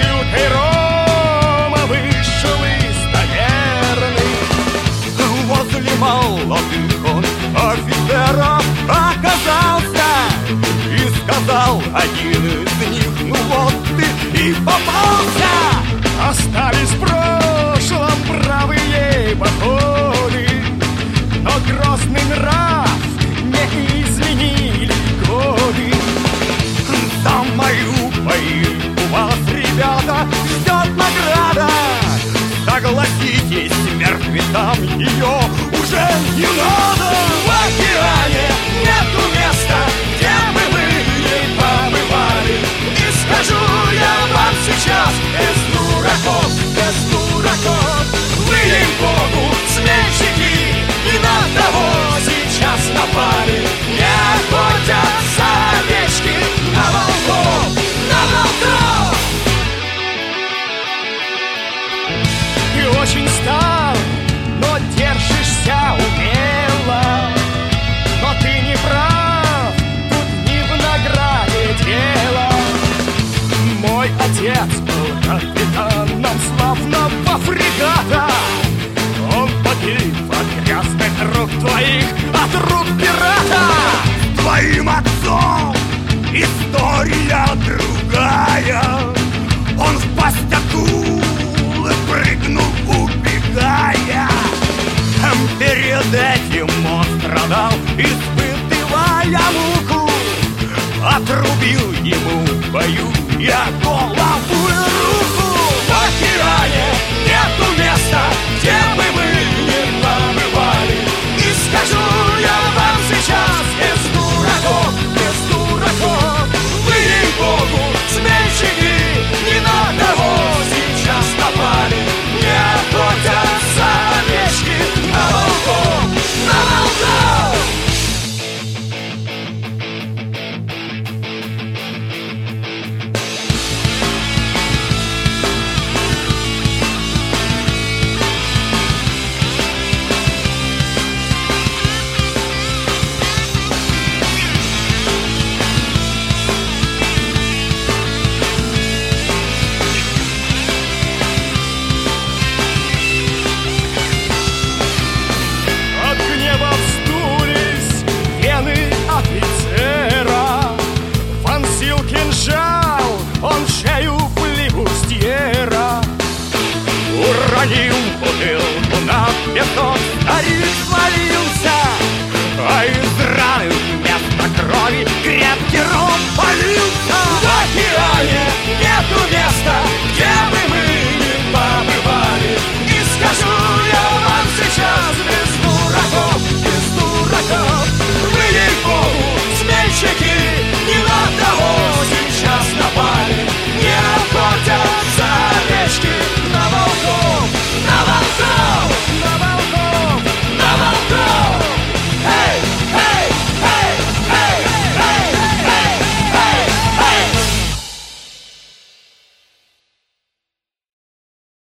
бутылкой рома вышел из таверны. Возле молодых он офицеров оказался и сказал один из них: ну вот ты и попался. Остались в прошлом бравые походы, но грозный нрав не изменили годы. За мою поимку вас, ребята, ждет награда. Согласитесь, мертвецам ее уже не надо. В океане нету места, где бы вы не побывали. И скажу я вам сейчас, без дураков, вы, ей-богу, сменщики, и на того сейчас напали. Не охотятся овечки на волков, на волков. Ты очень стар, но держишься умело. Но ты не прав, тут не в награде дело. Мой отец был капитаном славного фрегата. Он погиб от грязных рук твоих, от рук пирата. Твоим отцом история другая. Он в пасть акулы прыгнул, убегая. Перед этим он страдал, испытывая муку. Отрубил ему в бою я голову и руку. В океане нету места, где бы вы не побывали. И скажу я вам сейчас, без дураков, вы, ей-богу, сменщики, не на того сейчас напали. Не охотятся овечки на волков, на волков. Он шею флибустьера уронил бутылку на песок. Старик свалился, а из раны вместо крови крепкий ром полился. В океане нету места, где бы